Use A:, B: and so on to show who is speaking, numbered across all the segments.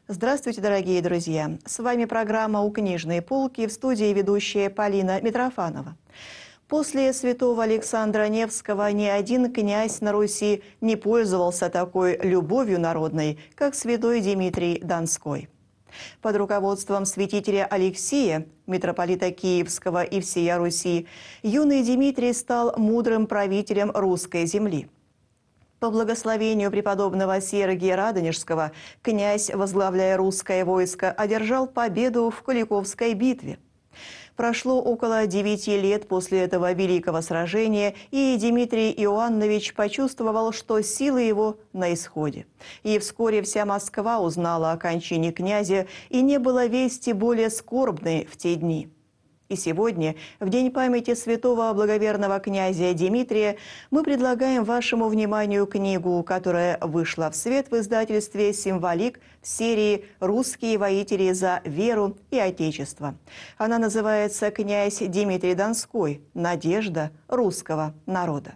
A: Здравствуйте, дорогие друзья! С вами программа «У книжной полки», в студии ведущая Полина Митрофанова. После святого Александра Невского ни один князь на Руси не пользовался такой любовью народной, как святой Дмитрий Донской. Под руководством святителя Алексия, митрополита Киевского и всея Руси, юный Дмитрий стал мудрым правителем русской земли. По благословению преподобного Сергия Радонежского князь, возглавляя русское войско, одержал победу в Куликовской битве. Прошло около 9 лет после этого великого сражения, и Дмитрий Иоаннович почувствовал, что силы его на исходе. И вскоре вся Москва узнала о кончине князя, и не было вести более скорбной в те дни. И сегодня, в день памяти святого благоверного князя Дмитрия, мы предлагаем вашему вниманию книгу, которая вышла в свет в издательстве «Символик» в серии «Русские воители за веру и отечество». Она называется «Князь Дмитрий Донской. Надежда русского народа».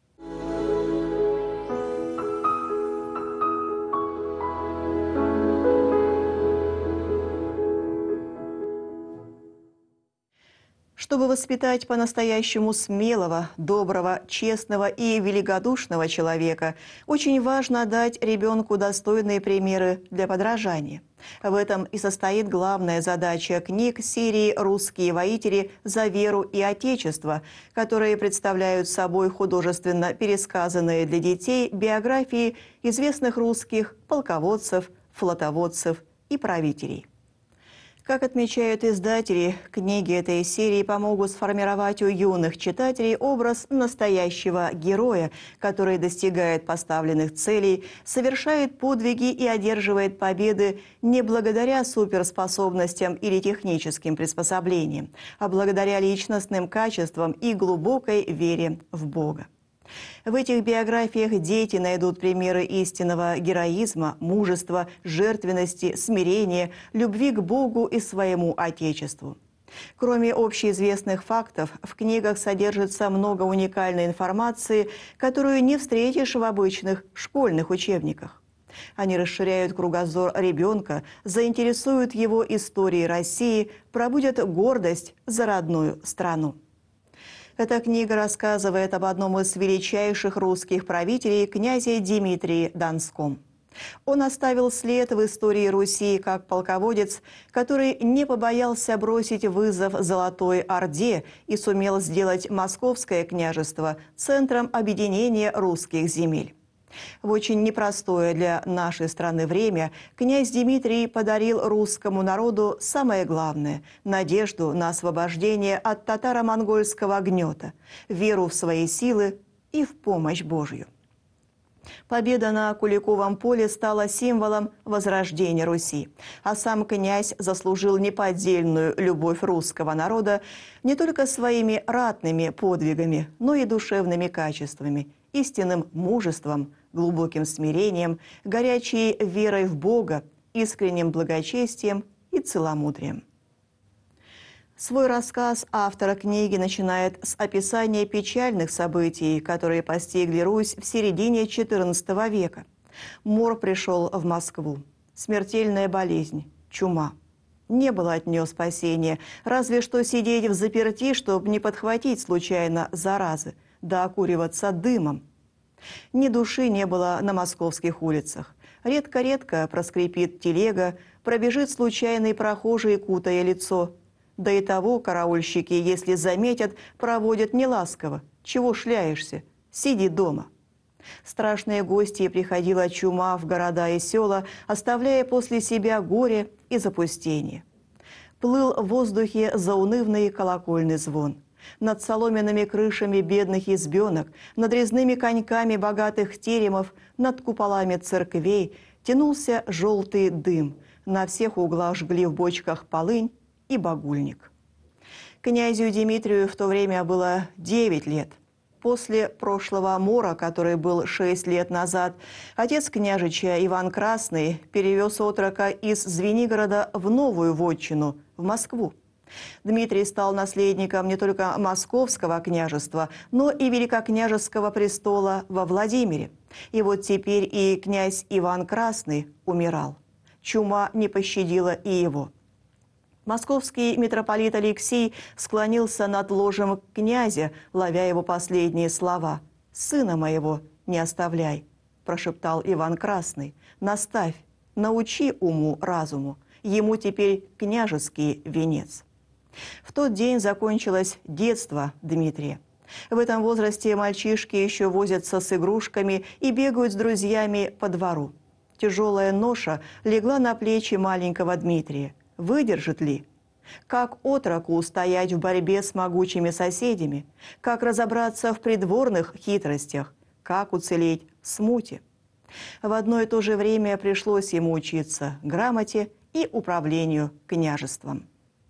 A: Чтобы воспитать по-настоящему смелого, доброго, честного и великодушного человека, очень важно дать ребенку достойные примеры для подражания. В этом и состоит главная задача книг серии «Русские воители за веру и отечество», которые представляют собой художественно пересказанные для детей биографии известных русских полководцев, флотоводцев и правителей. Как отмечают издатели, книги этой серии помогут сформировать у юных читателей образ настоящего героя, который достигает поставленных целей, совершает подвиги и одерживает победы не благодаря суперспособностям или техническим приспособлениям, а благодаря личностным качествам и глубокой вере в Бога. В этих биографиях дети найдут примеры истинного героизма, мужества, жертвенности, смирения, любви к Богу и своему Отечеству. Кроме общеизвестных фактов, в книгах содержится много уникальной информации, которую не встретишь в обычных школьных учебниках. Они расширяют кругозор ребенка, заинтересуют его историей России, пробудят гордость за родную страну. Эта книга рассказывает об одном из величайших русских правителей, князе Дмитрии Донском. Он оставил след в истории Руси как полководец, который не побоялся бросить вызов Золотой Орде и сумел сделать Московское княжество центром объединения русских земель. В очень непростое для нашей страны время князь Дмитрий подарил русскому народу самое главное – надежду на освобождение от татаро-монгольского гнета, веру в свои силы и в помощь Божью. Победа на Куликовом поле стала символом возрождения Руси, а сам князь заслужил неподдельную любовь русского народа не только своими ратными подвигами, но и душевными качествами, истинным мужеством, глубоким смирением, горячей верой в Бога, искренним благочестием и целомудрием. Свой рассказ автор книги начинает с описания печальных событий, которые постигли Русь в середине XIV века. Мор пришел в Москву. Смертельная болезнь, чума. Не было от нее спасения, разве что сидеть взаперти, чтобы не подхватить случайно заразы, да окуриваться дымом. Ни души не было на московских улицах. Редко-редко проскрипит телега, пробежит случайный прохожий, кутая лицо. Да и того караульщики, если заметят, проводят неласково. Чего шляешься? Сиди дома. Страшные гости приходила чума в города и села, оставляя после себя горе и запустение. Плыл в воздухе заунывный колокольный звон. Над соломенными крышами бедных избенок, над резными коньками богатых теремов, над куполами церквей тянулся желтый дым. На всех углах жгли в бочках полынь и багульник. Князю Дмитрию в то время было 9 лет. После прошлого мора, который был 6 лет назад, отец княжича Иван Красный перевез отрока из Звенигорода в новую вотчину, в Москву. Дмитрий стал наследником не только Московского княжества, но и Великокняжеского престола во Владимире. И вот теперь и князь Иван Красный умирал. чума не пощадила и его. Московский митрополит Алексий склонился над ложем князя, ловя его последние слова. «Сына моего не оставляй», – прошептал Иван Красный, – «наставь, научи уму-разуму, ему теперь княжеский венец». В тот день закончилось детство Дмитрия. В этом возрасте мальчишки еще возятся с игрушками и бегают с друзьями по двору. Тяжелая ноша легла на плечи маленького Дмитрия. Выдержит ли? Как отроку устоять в борьбе с могучими соседями? Как разобраться в придворных хитростях? Как уцелеть в смуте? В одно и то же время пришлось ему учиться грамоте и управлению княжеством.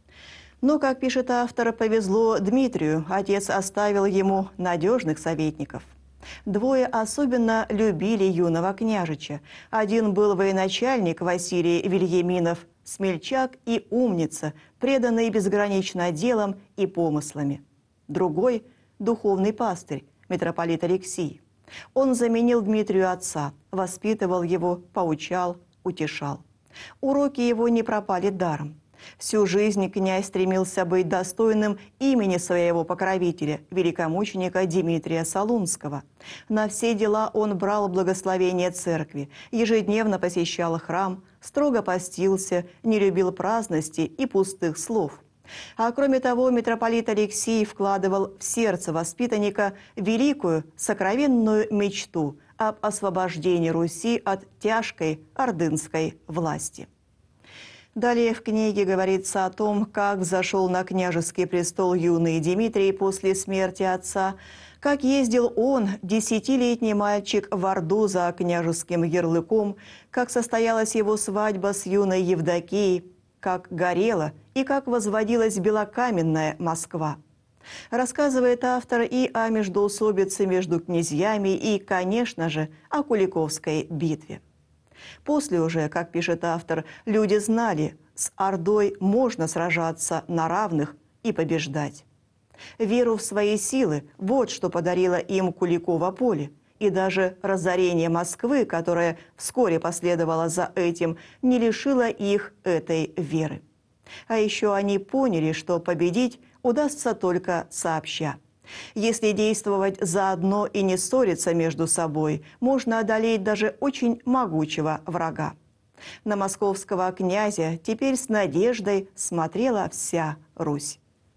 A: Но, как пишет автор, повезло Дмитрию, отец оставил ему надежных советников. Двое особенно любили юного княжича. Один был военачальник Василий Вильяминов, смельчак и умница, преданный безгранично делом и помыслами. Другой – духовный пастырь, митрополит Алексий. Он заменил Дмитрию отца, воспитывал его, поучал, утешал. Уроки его не пропали даром. Всю жизнь князь стремился быть достойным имени своего покровителя, великомученика Дмитрия Солунского. На все дела он брал благословение церкви, ежедневно посещал храм, строго постился, не любил праздности и пустых слов. А кроме того, митрополит Алексий вкладывал в сердце воспитанника великую сокровенную мечту об освобождении Руси от тяжкой ордынской власти. Далее в книге говорится о том, как взошел на княжеский престол юный Дмитрий после смерти отца, как ездил он, 10-летний мальчик, в Орду за княжеским ярлыком, как состоялась его свадьба с юной Евдокией, как горела и как возводилась белокаменная Москва. Рассказывает автор и о междоусобице между князьями и, конечно же, о Куликовской битве. После уже, как пишет автор, люди знали, с Ордой можно сражаться на равных и побеждать. Веру в свои силы – вот что подарило им Куликово поле. И даже разорение Москвы, которое вскоре последовало за этим, не лишило их этой веры. А еще они поняли, что победить удастся только сообща. Если действовать заодно и не ссориться между собой, можно одолеть даже очень могучего врага. На московского князя теперь с надеждой смотрела вся Русь.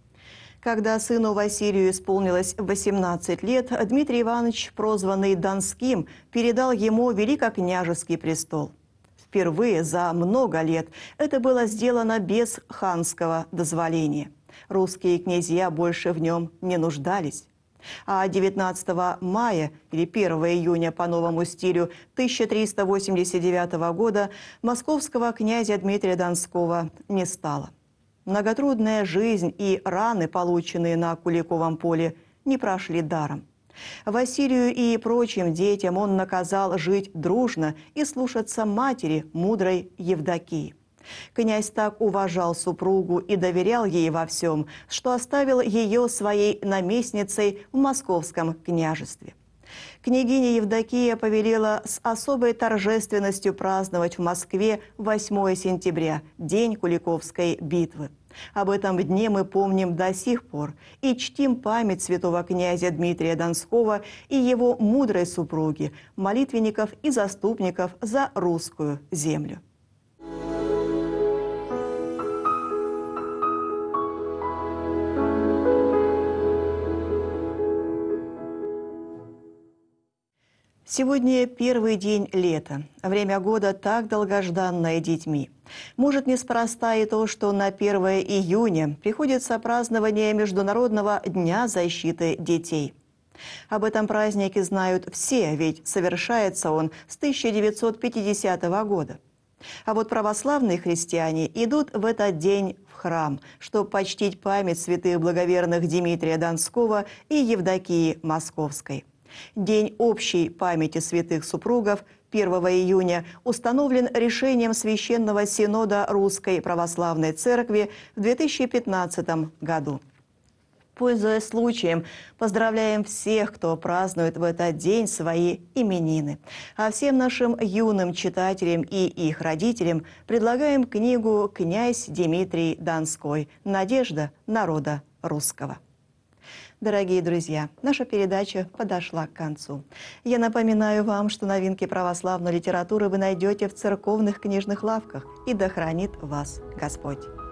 A: Когда сыну Василию исполнилось 18 лет, Дмитрий Иванович, прозванный Донским, передал ему великокняжеский престол. Впервые за много лет это было сделано без ханского дозволения. Русские князья больше в нем не нуждались. А 19 мая или 1 июня по новому стилю 1389 года московского князя Дмитрия Донского не стало. Многотрудная жизнь и раны, полученные на Куликовом поле, не прошли даром. Василию и прочим детям он наказал жить дружно и слушаться матери, мудрой Евдокии. Князь так уважал супругу и доверял ей во всем, что оставил ее своей наместницей в московском княжестве. Княгиня Евдокия повелела с особой торжественностью праздновать в Москве 8 сентября, день Куликовской битвы. Об этом дне мы помним до сих пор и чтим память святого князя Дмитрия Донского и его мудрой супруги, молитвенников и заступников за русскую землю. Сегодня первый день лета, время года так долгожданное детьми. Может, неспроста и то, что на 1 июня приходится празднование Международного дня защиты детей. Об этом празднике знают все, ведь совершается он с 1950 года. А вот православные христиане идут в этот день в храм, чтобы почтить память святых благоверных Дмитрия Донского и Евдокии Московской. День общей памяти святых супругов 1 июня установлен решением Священного Синода Русской Православной Церкви в 2015 году. Пользуясь случаем, поздравляем всех, кто празднует в этот день свои именины. А всем нашим юным читателям и их родителям предлагаем книгу «Князь Дмитрий Донской. Надежда народа русского». Дорогие друзья, наша передача подошла к концу. Я напоминаю вам, что новинки православной литературы вы найдете в церковных книжных лавках. И да хранит вас Господь!